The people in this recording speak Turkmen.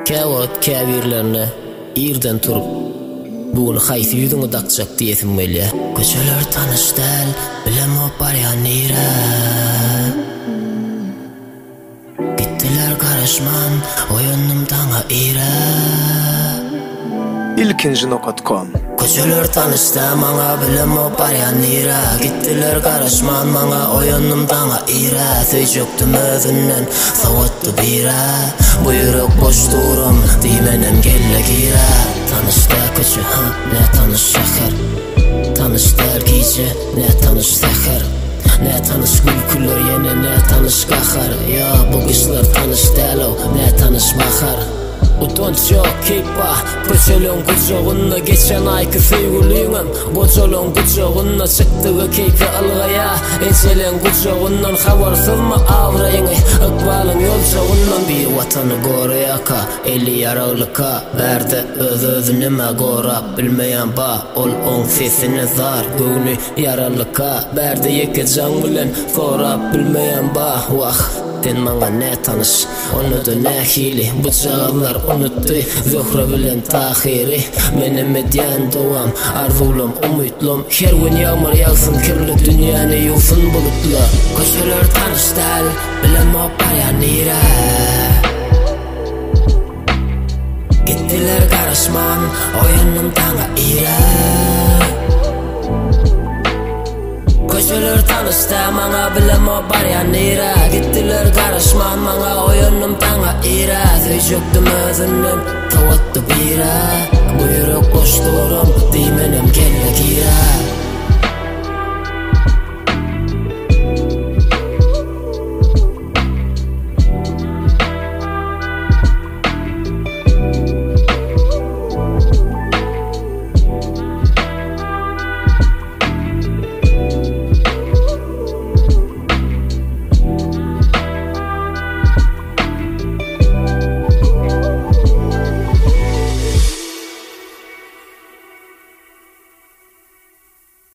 Käwat käbirlerine irden turup bugün haýsy ýüzüňe dakjak diýesim gelýär. Köçeler tanış däl, bilem o barýan ýere. Gittiler garaşman, oýunym taňa ýere. ilkinji.com Köçeler tanışda maňa bilem o barýan ýere. Gittiler garaşman, maňa oýunym taňa ýere. Söýjekdim özünden sowatdy bire. Bu ýürek boş durum, diýmenem gelle gire. Tanışda köçe, ne tanış şäher. Tanışda ergice, ne tanış säher. Ne tanış gülküller yine, ne tanış gahar. Ya bu gişler tanış dälo, ne tanış mahar. Utanç yok keypa, köçelön kucağına geçen ayki sevgiliğim. Boçolon kucağına çıktığı keyfi algaya. Enselen kucağından habarsızma avrayını. Akbalın yolcağından bir vatanı gorayaka. Eli yaralıka verdi öz nime gorap bilmeyen ba. Ol on sesini zar göğlü yaralıka verdi yeke can bilen sorap bilmeyen ba. Vah den maňa ne tanış, onu da ne hili. Bu çağlar unuttu, Zöhre bilen tahiri. Menem edýän dowam, arzulum, umytlum. Her gün ýağmur ýagsyn, kirli dünýäni ýuwsun bulutla. Köçeler tanış däl, bilem o barýan ýere. Gittiler garaşman, oýunym taňa ýere. Köçeler tanışda maňa bilem o barýan ýere. Gittiler garaşman, maňa oýunym taňa ýere. Söýjekdim özünden sowatdy bire. Bu ýürek boş durum, diýmenem gelle gire.